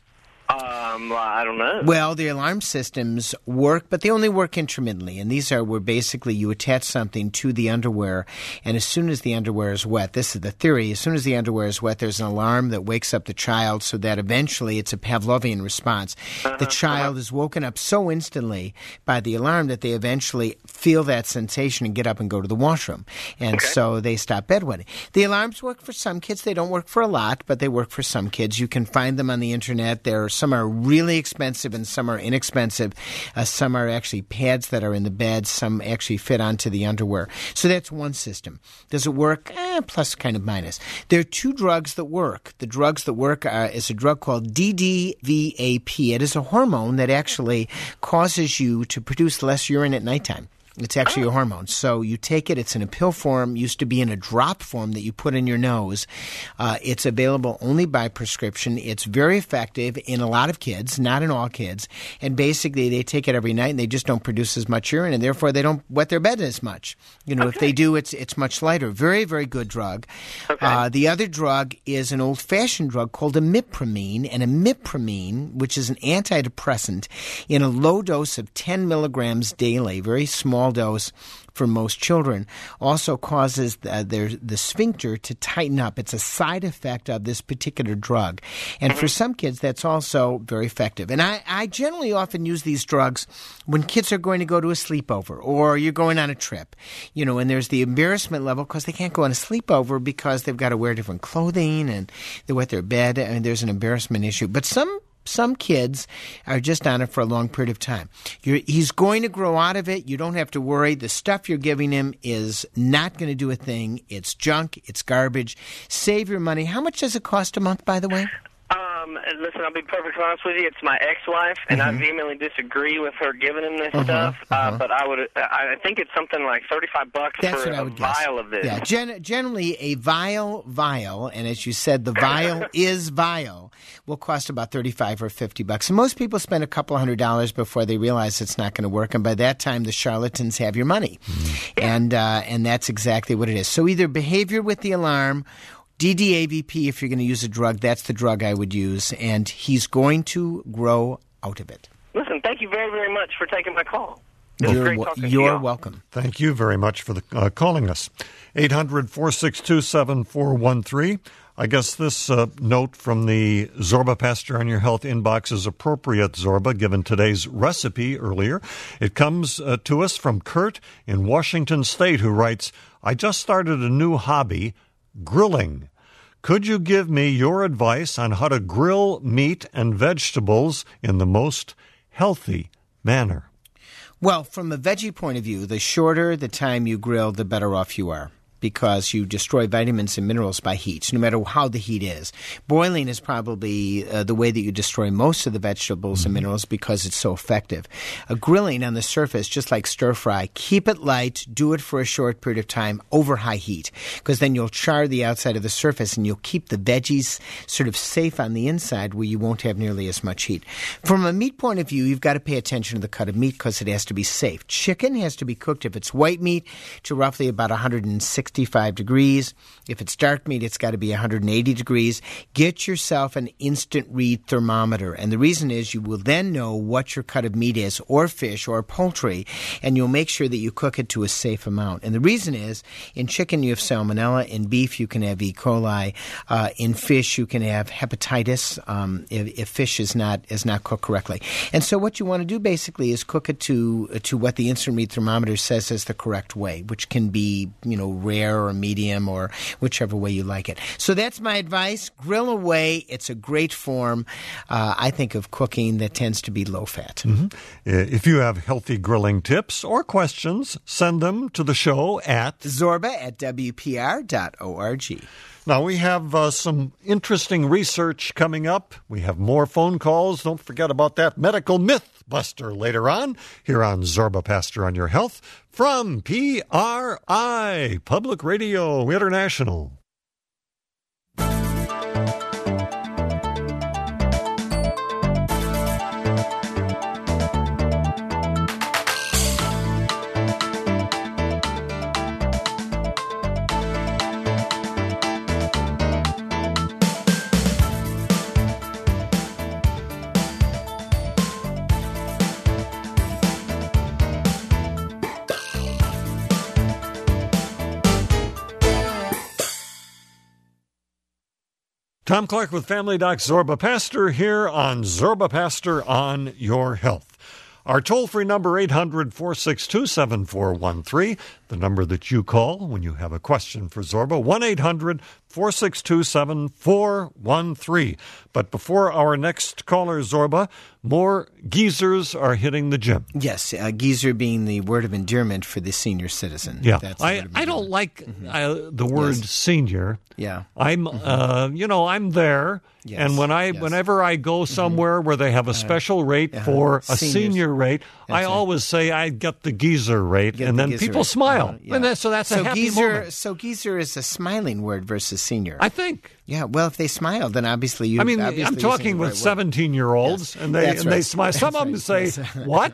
Um, I don't know. Well, the alarm systems work, but they only work intermittently. And these are where basically you attach something to the underwear, and as soon as the underwear is wet, this is the theory, as soon as the underwear is wet, there's an alarm that wakes up the child so that eventually it's a Pavlovian response. Uh-huh, the child uh-huh. is woken up so instantly by the alarm that they eventually feel that sensation and get up and go to the washroom. And okay. so they stop bedwetting. The alarms work for some kids. They don't work for a lot, but they work for some kids. You can find them on the internet. There are some are really expensive and some are inexpensive. Uh, some are actually pads that are in the bed. Some actually fit onto the underwear. So that's one system. Does it work? Eh, plus kind of minus. There are two drugs that work. The drugs that work are, is a drug called D D V A P. It is a hormone that actually causes you to produce less urine at nighttime. It's actually a hormone. So you take it. It's in a pill form. Used to be in a drop form that you put in your nose. Uh, it's available only by prescription. It's very effective in a lot of kids, not in all kids. And basically, they take it every night, and they just don't produce as much urine, and therefore they don't wet their bed as much. You know, okay. if they do, it's it's much lighter. Very, very good drug. Okay. Uh, the other drug is an old-fashioned drug called imipramine, and imipramine, which is an antidepressant, in a low dose of ten milligrams daily, very small dose for most children, also causes uh, their, the sphincter to tighten up. It's a side effect of this particular drug. And for some kids, that's also very effective. And I, I generally often use these drugs when kids are going to go to a sleepover or you're going on a trip, you know, and there's the embarrassment level because they can't go on a sleepover because they've got to wear different clothing and they wet their bed, and there's an embarrassment issue. But some Some kids are just on it for a long period of time. You're, he's going to grow out of it. You don't have to worry. The stuff you're giving him is not going to do a thing. It's junk. It's garbage. Save your money. How much does it cost a month, by the way? Um, listen, I'll be perfectly honest with you. It's my ex-wife, and mm-hmm. I vehemently disagree with her giving him this uh-huh, stuff. Uh, uh-huh. But I would, I think it's something like thirty-five bucks That's for what I a would vial guess. of this. Yeah, gen- generally a vial, vial, and as you said, the vial is vial, will cost about thirty-five or fifty bucks. And most people spend a couple hundred dollars before they realize it's not going to work, and by that time, the charlatans have your money, mm-hmm. and uh, and that's exactly what it is. So either behavior with the alarm. D D A V P, if you're going to use a drug, that's the drug I would use, and he's going to grow out of it. Listen, thank you very, very much for taking my call. It was you're great talking you're to you. welcome. Thank you very much for the, uh, calling us. eight hundred, four six two, seven four one three. I guess this uh, note from the Zorba Pastor on Your Health inbox is appropriate, Zorba, given today's recipe earlier. It comes uh, to us from Kurt in Washington State, who writes, I just started a new hobby, grilling. Could you give me your advice on how to grill meat and vegetables in the most healthy manner? Well, from a veggie point of view, the shorter the time you grill, the better off you are, because you destroy vitamins and minerals by heat, no matter how the heat is. Boiling is probably uh, the way that you destroy most of the vegetables mm-hmm. and minerals because it's so effective. Uh, grilling on the surface, just like stir fry, keep it light, do it for a short period of time over high heat, because then you'll char the outside of the surface and you'll keep the veggies sort of safe on the inside where you won't have nearly as much heat. From a meat point of view, you've got to pay attention to the cut of meat because it has to be safe. Chicken has to be cooked, if it's white meat, to roughly about one hundred sixty sixty-five degrees. If it's dark meat, it's got to be one hundred eighty degrees. Get yourself an instant read thermometer. And the reason is you will then know what your cut of meat is, or fish, or poultry, and you'll make sure that you cook it to a safe amount. And the reason is, in chicken you have salmonella, in beef you can have E. coli, uh, in fish you can have hepatitis um, if, if fish is not is not cooked correctly. And so what you want to do basically is cook it to to what the instant read thermometer says is the correct way, which can be, you know, rare or medium or whichever way you like it. So that's my advice. Grill away. It's a great form, uh, I think, of cooking that tends to be low fat. Mm-hmm. If you have healthy grilling tips or questions, send them to the show at Zorba at W P R dot org. Now, we have uh, some interesting research coming up. We have more phone calls. Don't forget about that medical myth buster later on here on Zorba Pastor on Your Health from P R I, Public Radio International. Tom Clark with Family Doc Zorba Pastor here on Zorba Pastor on Your Health. Our toll-free number, eight hundred, four six two, seven four one three, the number that you call when you have a question for Zorba, one eight hundred, four six two, seven four one three. But before our next caller, Zorba, more geezers are hitting the gym. Yes, uh, geezer being the word of endearment for the senior citizen. Yeah, That's I, I don't like mm-hmm. uh, the word yes. senior. Yeah. I'm, mm-hmm. uh, you know, I'm there. Yes. And when I, yes. whenever I go somewhere mm-hmm. where they have a special rate uh, for a Seniors. senior rate, that's I right. always say I get the geezer rate, Get and the then geezer people rate. smile. Uh, yeah. And that, so that's so a happy geezer, moment. So geezer is a smiling word versus senior. I think. Yeah, well, if they smile, then obviously you. I mean, obviously I'm talking with seventeen-year-olds, yes. and they That's and right. they smile. Some That's of them right. say, Yes. "What?"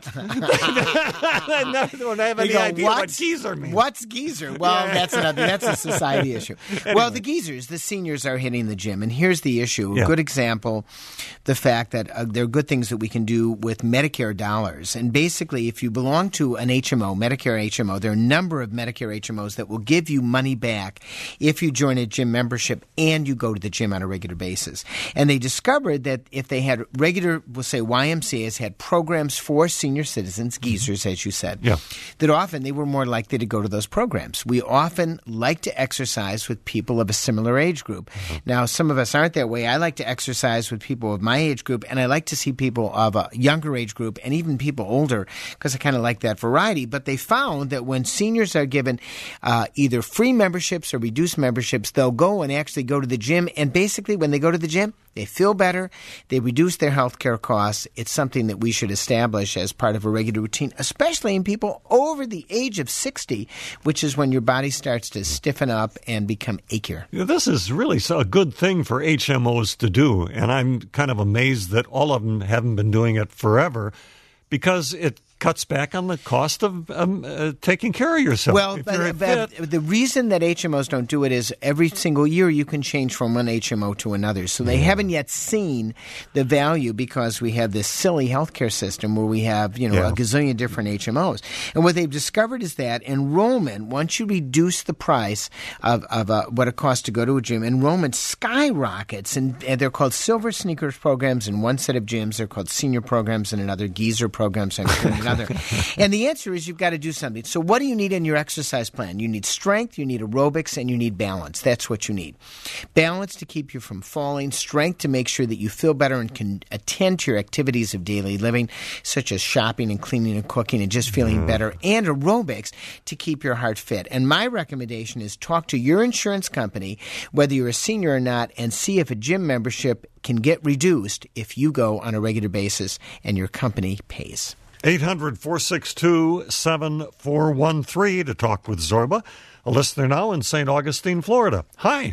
They don't have any go, idea what? what geezer means. What's geezer? Well, Yeah. that's another. That's a society issue. Anyway. Well, the geezers, the seniors, are hitting the gym, and here's the issue. A Yeah. good example, the fact that uh, there are good things that we can do with Medicare dollars, and basically, if you belong to an H M O, Medicare H M O, there are a number of Medicare H M Os that will give you money back if you join a gym membership and you go to the gym on a regular basis. And they discovered that if they had regular, we'll say Y M C As had programs for senior citizens, geezers, as you said, Yeah. that often they were more likely to go to those programs. We often like to exercise with people of a similar age group. Mm-hmm. Now, some of us aren't that way. I like to exercise with people of my age group, and I like to see people of a younger age group and even people older because I kind of like that variety. But they found that when seniors are given uh, either free memberships or reduced memberships, they'll go and actually go to the gym. And basically, when they go to the gym, they feel better. They reduce their health care costs. It's something that we should establish as part of a regular routine, especially in people over the age of sixty, which is when your body starts to stiffen up and become achier. You know, this is really a good thing for H M Os to do, and I'm kind of amazed that all of them haven't been doing it forever because it cuts back on the cost of um, uh, taking care of yourself. Well, If but, you're but fit- the reason that H M Os don't do it is every single year you can change from one H M O to another. So they Yeah. haven't yet seen the value because we have this silly healthcare system where we have, you know, Yeah. a gazillion different H M Os. And what they've discovered is that enrollment, once you reduce the price of, of uh, what it costs to go to a gym, enrollment skyrockets. And, and they're called silver sneakers programs in one set of gyms. They're called senior programs in another, geezer programs in another. And the answer is you've got to do something. So what do you need in your exercise plan? You need strength, you need aerobics, and you need balance. That's what you need. Balance to keep you from falling, strength to make sure that you feel better and can attend to your activities of daily living, such as shopping and cleaning and cooking and just feeling better, and aerobics to keep your heart fit. And my recommendation is talk to your insurance company, whether you're a senior or not, and see if a gym membership can get reduced if you go on a regular basis and your company pays. eight hundred, four six two, seven four one three to talk with Zorba, a listener now in Saint Augustine, Florida. Hi.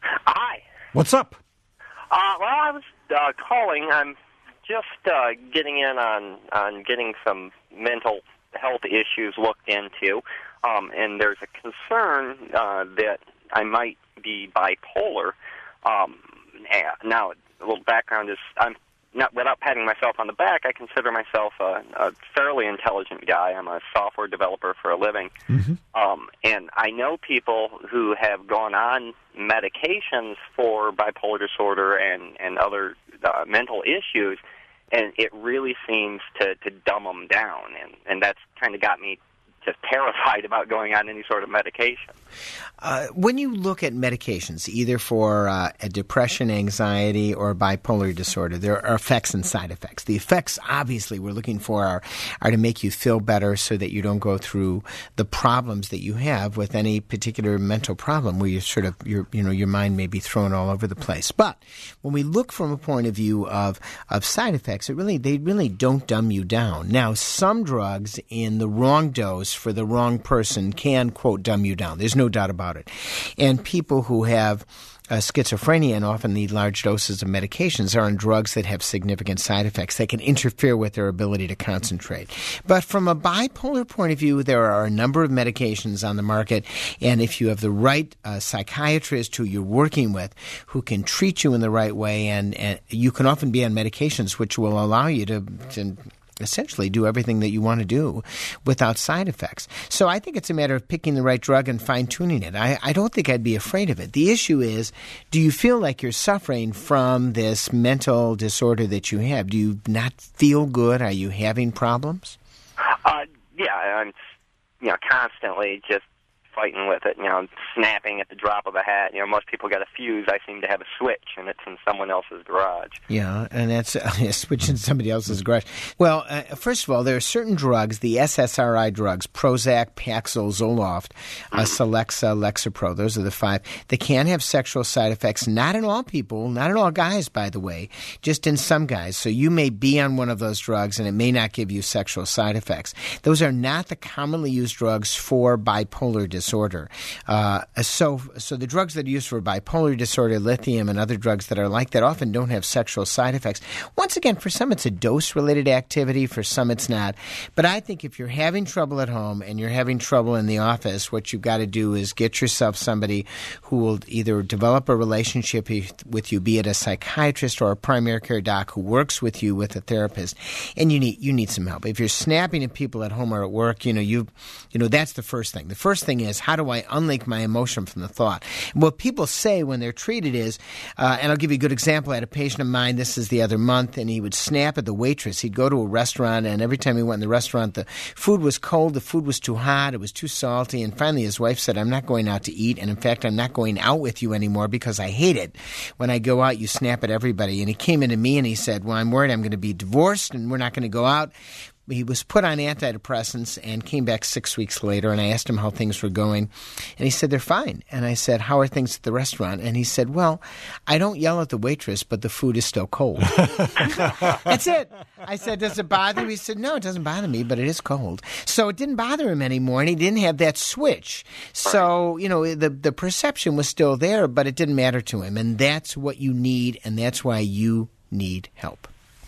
Hi. What's up? Uh, well, I was uh, calling. I'm just uh, getting in on, on getting some mental health issues looked into. Um, and there's a concern uh, that I might be bipolar. Um, now, a little background is I'm not, without patting myself on the back, I consider myself a, a fairly intelligent guy. I'm a software developer for a living. Mm-hmm. Um, and I know people who have gone on medications for bipolar disorder and, and other uh, mental issues, and it really seems to, to dumb them down. And, and that's kind of got me just terrified about going on any sort of medication. Uh, when you look at medications, either for uh, a depression, anxiety, or bipolar disorder, there are effects and side effects. The effects, obviously, we're looking for are, are to make you feel better so that you don't go through the problems that you have with any particular mental problem where you sort of, your, you know, your mind may be thrown all over the place. But when we look from a point of view of, of side effects, it really, they really don't dumb you down. Now, some drugs in the wrong dose for the wrong person can, quote, dumb you down. There's no doubt about it. And people who have uh, schizophrenia and often need large doses of medications are on drugs that have significant side effects that can interfere with their ability to concentrate. But from a bipolar point of view, there are a number of medications on the market, and if you have the right uh, psychiatrist who you're working with who can treat you in the right way, and, and you can often be on medications which will allow you to, to essentially do everything that you want to do without side effects. So I think it's a matter of picking the right drug and fine-tuning it. I, I don't think I'd be afraid of it. The issue is, do you feel like you're suffering from this mental disorder that you have? Do you not feel good? Are you having problems? Uh, yeah, I'm you know, constantly just fighting with it, you know, snapping at the drop of a hat. You know, most people got a fuse. I seem to have a switch, and it's in someone else's garage. Yeah, and that's uh, a switch in somebody else's garage. Well, uh, first of all, there are certain drugs, the S S R I drugs, Prozac, Paxil, Zoloft, uh, Celexa, Lexapro, those are the five. They can have sexual side effects, not in all people, not in all guys, by the way, just in some guys. So you may be on one of those drugs, and it may not give you sexual side effects. Those are not the commonly used drugs for bipolar disorder. disorder. Uh, so, so the drugs that are used for bipolar disorder, lithium, and other drugs that are like that often don't have sexual side effects. Once again, for some it's a dose-related activity, for some it's not. But I think if you're having trouble at home and you're having trouble in the office, what you've got to do is get yourself somebody who will either develop a relationship with you, be it a psychiatrist or a primary care doc who works with you with a therapist, and you need you need some help. If you're snapping at people at home or at work, you know you you know that's the first thing. The first thing is, how do I unlink my emotion from the thought? What people say when they're treated is, uh, and I'll give you a good example. I had a patient of mine, this is the other month, and he would snap at the waitress. He'd go to a restaurant, and every time he went in the restaurant, the food was cold, the food was too hot, it was too salty, and finally his wife said, I'm not going out to eat, and in fact, I'm not going out with you anymore because I hate it. When I go out, you snap at everybody. And he came into me and he said, well, I'm worried I'm going to be divorced, and we're not going to go out. He was put on antidepressants and came back six weeks later, and I asked him how things were going, and he said, they're fine. And I said, how are things at the restaurant? And he said, well, I don't yell at the waitress, but the food is still cold. That's it. I said, does it bother you? He said, no, it doesn't bother me, but it is cold. So it didn't bother him anymore, and he didn't have that switch. So, you know, the, the perception was still there, but it didn't matter to him, and that's what you need, and that's why you need help.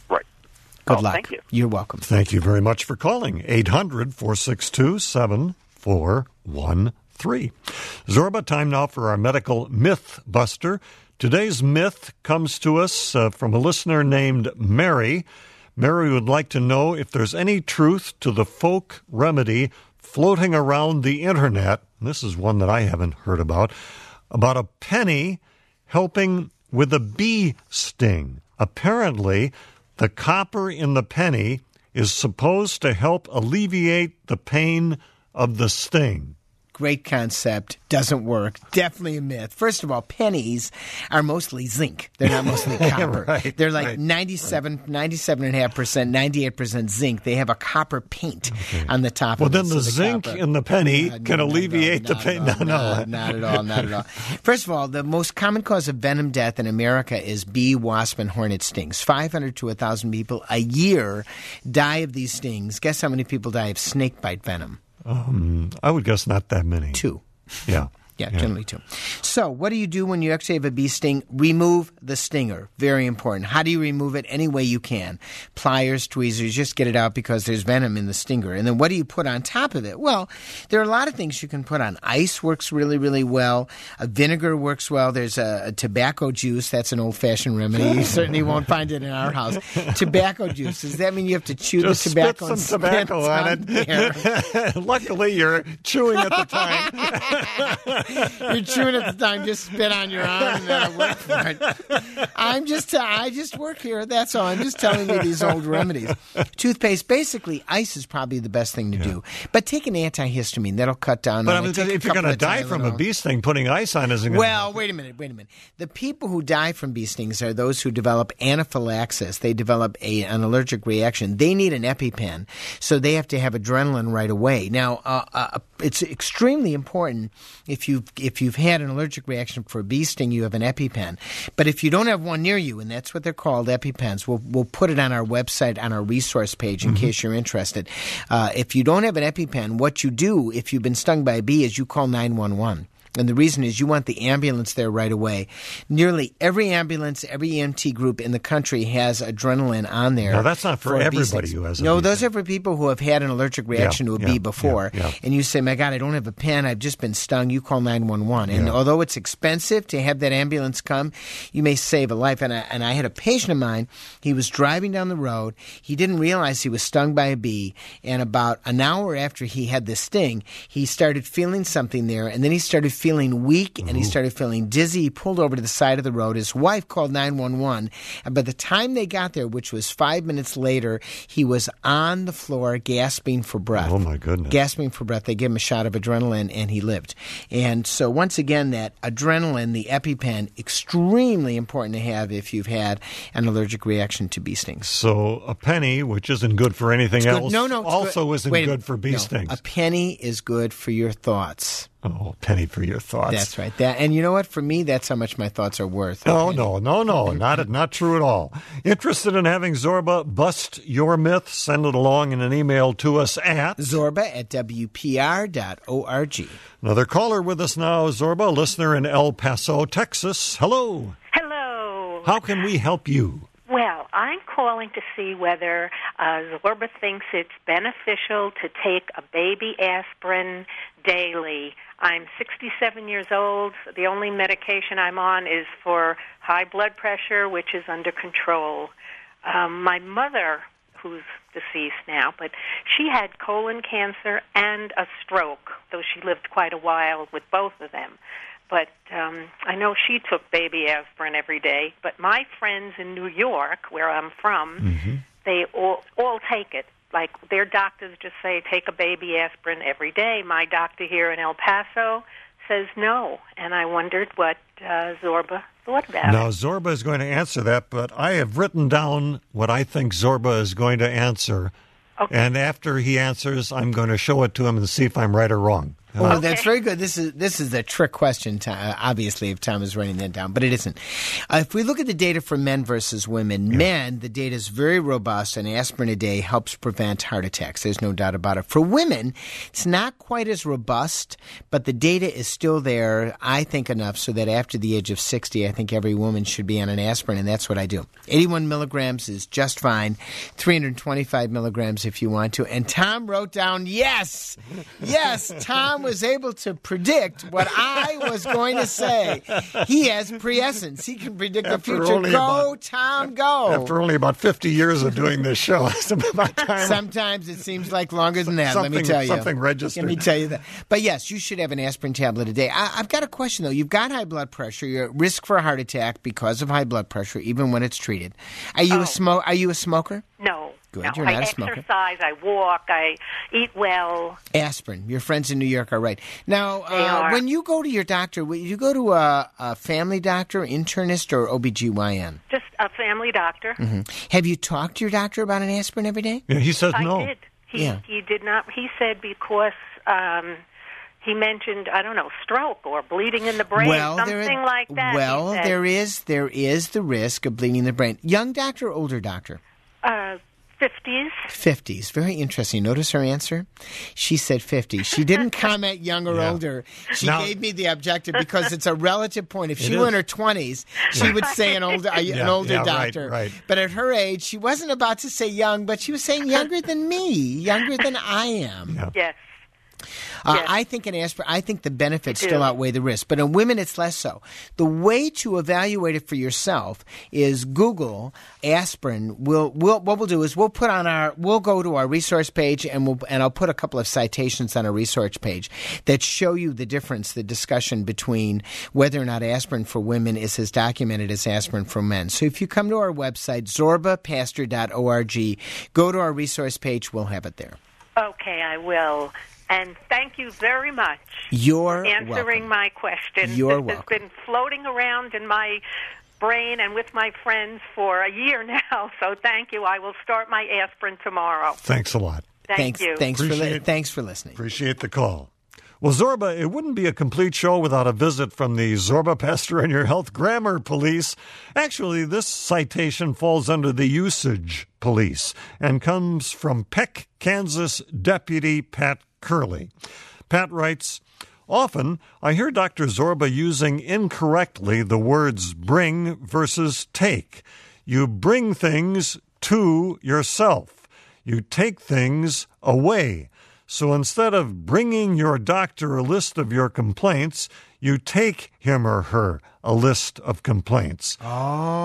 Good oh, luck. Thank you. You're welcome. Thank you very much for calling. eight hundred, four six two, seven four one three. Zorba, time now for our medical myth buster. Today's myth comes to us uh, from a listener named Mary. Mary would like to know if there's any truth to the folk remedy floating around the internet. This is one that I haven't heard about, about a penny helping with a bee sting. Apparently, the copper in the penny is supposed to help alleviate the pain of the sting. Great concept. Doesn't work. Definitely a myth. First of all, pennies are mostly zinc. They're not mostly copper. right, They're like right, ninety-seven, right. ninety-seven point five percent, ninety-eight percent zinc. They have a copper paint okay. on the top well, of it. Well, then the, so the zinc copper, in the penny uh, can no, alleviate the pain. No, no. no. Not at all. Not at all. First of all, the most common cause of venom death in America is bee, wasp, and hornet stings. five hundred to one thousand people a year die of these stings. Guess how many people die of snake bite venom? Um, I would guess not that many. Two. Yeah. Yeah. Yeah, generally two. So what do you do when you actually have a bee sting? Remove the stinger. Very important. How do you remove it? Any way you can. Pliers, tweezers, just get it out because there's venom in the stinger. And then what do you put on top of it? Well, there are a lot of things you can put on. Ice works really, really well. A vinegar works well. There's a, a tobacco juice. That's an old-fashioned remedy. You certainly won't find it in our house. Tobacco juice. Does that mean you have to chew Just the tobacco spit and some tobacco on it? Luckily, you're chewing at the time. You're chewing at the time. Just spit on your arm and uh, work for it. I'm just, uh, I just work here. That's all. I'm just telling you these old remedies. Toothpaste. Basically, ice is probably the best thing to yeah. do. But take an antihistamine. That'll cut down. But on I mean, it. if you're going to die from a bee sting, putting ice on isn't going to. Well, wait a minute. Wait a minute. The people who die from bee stings are those who develop anaphylaxis. They develop a, an allergic reaction. They need an EpiPen, so they have to have adrenaline right away. Now, uh, uh, it's extremely important if you've if you've had an allergic reaction for a bee sting, you have an EpiPen. But if you don't have one near you, and that's what they're called, EpiPens, we'll we'll put it on our website on our resource page in mm-hmm. case you're interested. Uh, if you don't have an EpiPen, what you do if you've been stung by a bee is you call nine one one. And the reason is you want the ambulance there right away. Nearly every ambulance, every E M T group in the country has adrenaline on there. No, that's not for, for everybody who has a No, bee those sting. are for people who have had an allergic reaction yeah, to a yeah, bee before. Yeah, yeah. And you say, my God, I don't have a pen. I've just been stung. You call nine one one. And yeah. although it's expensive to have that ambulance come, you may save a life. And I, and I had a patient of mine. He was driving down the road. He didn't realize he was stung by a bee. And about an hour after he had this sting, he started feeling something there. And then he started feeling weak. And he started feeling dizzy. He pulled over to the side of the road. His wife called nine one one. And by the time they got there, which was five minutes later, he was on the floor gasping for breath. Oh, my goodness. Gasping for breath. They gave him a shot of adrenaline, and he lived. And so once again, that adrenaline, the EpiPen, extremely important to have if you've had an allergic reaction to bee stings. So a penny, which isn't good for anything else, no, no, also good. isn't Wait, good for bee no, stings. A penny is good for your thoughts. Oh, penny for your thoughts. That's right. That, and you know what? For me, that's how much my thoughts are worth. No, no, no, no. Not not true at all. Interested in having Zorba bust your myth? Send it along in an email to us at Zorba at W P R dot org. Another caller with us now, Zorba, listener in El Paso, Texas. Hello. Hello. How can we help you? Well, I'm calling to see whether uh, Zorba thinks it's beneficial to take a baby aspirin daily. I'm sixty-seven years old. The only medication I'm on is for high blood pressure, which is under control. Um, my mother, who's deceased now, but she had colon cancer and a stroke, though she lived quite a while with both of them. But um, I know she took baby aspirin every day. But my friends in New York, where I'm from, mm-hmm. they all, all take it. Like, their doctors just say, take a baby aspirin every day. My doctor here in El Paso says no. And I wondered what uh, Zorba thought about now, it. Zorba is going to answer that, but I have written down what I think Zorba is going to answer. Okay. And after he answers, I'm going to show it to him and see if I'm right or wrong. Oh, okay. That's very good. This is this is a trick question, uh, obviously, if Tom is writing that down, but it isn't. Uh, if we look at the data for men versus women, yeah. men, the data is very robust, and aspirin a day helps prevent heart attacks. There's no doubt about it. For women, it's not quite as robust, but the data is still there, I think, enough so that after the age of sixty, I think every woman should be on an aspirin, and that's what I do. eighty-one milligrams is just fine. three hundred twenty-five milligrams if you want to. And Tom wrote down, yes, yes, Tom was able to predict what I was going to say. He has prescience. He can predict after the future. Go, about, Tom, go. After only about fifty years of doing this show. It's about time. Sometimes it seems like longer than that, something, let me tell you. Something registered. Let me tell you that. But yes, you should have an aspirin tablet a day. I, I've got a question, though. You've got high blood pressure. You're at risk for a heart attack because of high blood pressure, even when it's treated. Are you, oh. a, smo- are you a smoker? No. Good. No, You're not I a smoker. exercise, I walk, I eat well. Aspirin. Your friends in New York are right. Now, uh, when you go to your doctor, will you go to a, a family doctor, internist, or O B G Y N? Just a family doctor. Mm-hmm. Have you talked to your doctor about an aspirin every day? Yeah, he says no. I did. He, yeah. he did not. He said because um, he mentioned, I don't know, stroke or bleeding in the brain, well, something there, like that. Well, there is there is the risk of bleeding in the brain. Young doctor or older doctor? Uh fifties. fifties. Very interesting. Notice her answer? She said fifty. She didn't comment young or Yeah. older. She Now- gave me the objective because it's a relative point. If she It were is. in her twenties, she would say an older, a- an Yeah, older yeah, right, doctor. right. But at her age, she wasn't about to say young, but she was saying younger than me, younger than I am. Yeah. Yes. Uh, Yes. I think in aspirin, I think the benefits I still do. outweigh the risk, but in women it's less so. The way to evaluate it for yourself is Google aspirin. We'll, we'll what we'll do is we'll put on our we'll go to our resource page and we'll and I'll put a couple of citations on our resource page that show you the difference, the discussion between whether or not aspirin for women is as documented as aspirin for men. So if you come to our website zorba pastor dot org, go to our resource page, we'll have it there. Okay, I will. And thank you very much You're for answering welcome. my question. You're this welcome. has been floating around in my brain and with my friends for a year now, so thank you. I will start my aspirin tomorrow. Thanks a lot. Thank thanks, you. Thanks for li- Appreciate- thanks for listening. Appreciate the call. Well, Zorba, it wouldn't be a complete show without a visit from the Zorba Pastor and Your Health Grammar Police. Actually, this citation falls under the Usage Police and comes from Peck, Kansas Deputy Pat Curley. Pat writes, often I hear Doctor Zorba using incorrectly the words bring versus take. You bring things to yourself. You take things away. So instead of bringing your doctor a list of your complaints, you take him or her a list of complaints. Oh.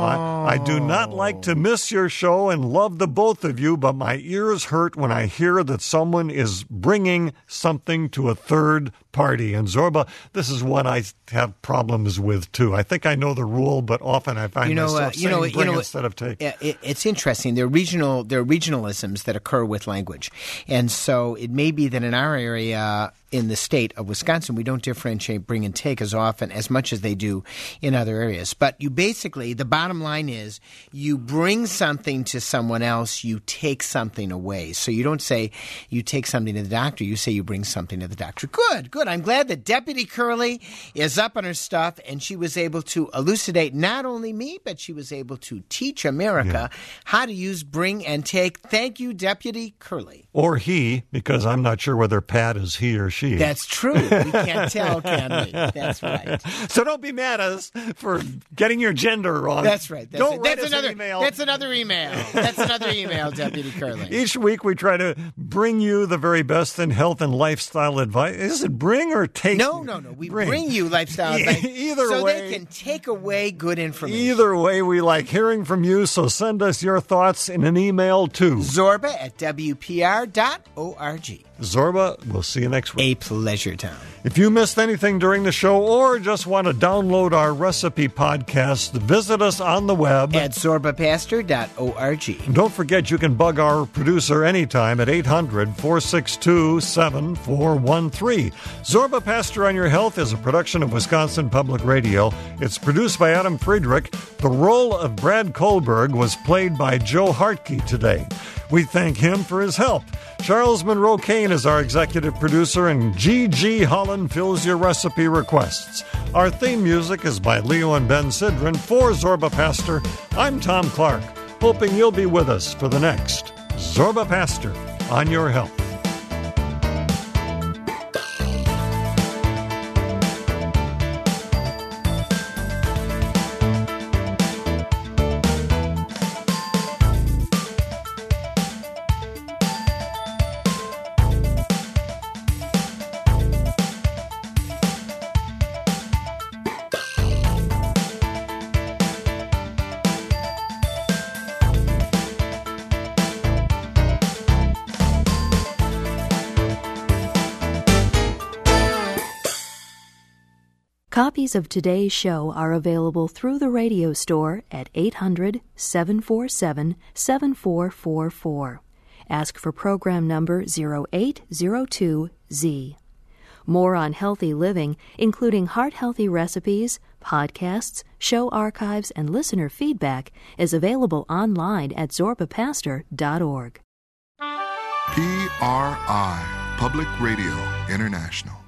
I, I do not like to miss your show and love the both of you, but my ears hurt when I hear that someone is bringing something to a third party. And Zorba, this is what I have problems with, too. I think I know the rule, but often I find You know, myself uh, you saying know, bring you know, instead of take. Yeah, it, it's interesting. There are regional, there are regionalisms that occur with language, and so it may be that in our area, in the state of Wisconsin, we don't differentiate bring and take as often, as much as they do in other areas. But you basically, the bottom line is, you bring something to someone else, you take something away. So you don't say you take something to the doctor, you say you bring something to the doctor. Good, good. I'm glad that Deputy Curley is up on her stuff, and she was able to elucidate not only me, but she was able to teach America Yeah. how to use bring and take. Thank you, Deputy Curley. Or he, because I'm not sure whether Pat is he or she. That's true. We can't tell, can we? That's right. So don't be mad at us for getting your gender wrong. That's right. That's, don't right. write that's us an another. email. That's another email. That's another email, Deputy Curley. Each week we try to bring you the very best in health and lifestyle advice. Is it bring or take? No, no, no. We bring, you lifestyle advice Either so way- they can take away good information. Either way, we like hearing from you, so send us your thoughts in an email to Zorba at W P R dot org. Zorba. We'll see you next week. A pleasure, Tom. If you missed anything during the show or just want to download our recipe podcast, visit us on the web At zorba pastor dot org. And don't forget you can bug our producer anytime at eight hundred, four six two, seven four one three. Zorba Pastor on Your Health is a production of Wisconsin Public Radio. It's produced by Adam Friedrich. The role of Brad Kohlberg was played by Joe Hartke today. We thank him for his help. Charles Monroe Kane is our executive producer, and G G Holland fills your recipe requests. Our theme music is by Leo and Ben Sidran. For Zorba Pastor, I'm Tom Clark, hoping you'll be with us for the next Zorba Pastor on Your Health. Copies of today's show are available through the radio store at eight hundred, seven four seven, seven four four four. Ask for program number zero eight zero two Z. More on healthy living, including heart-healthy recipes, podcasts, show archives, and listener feedback, is available online at zorba pastor dot org. P R I, Public Radio International.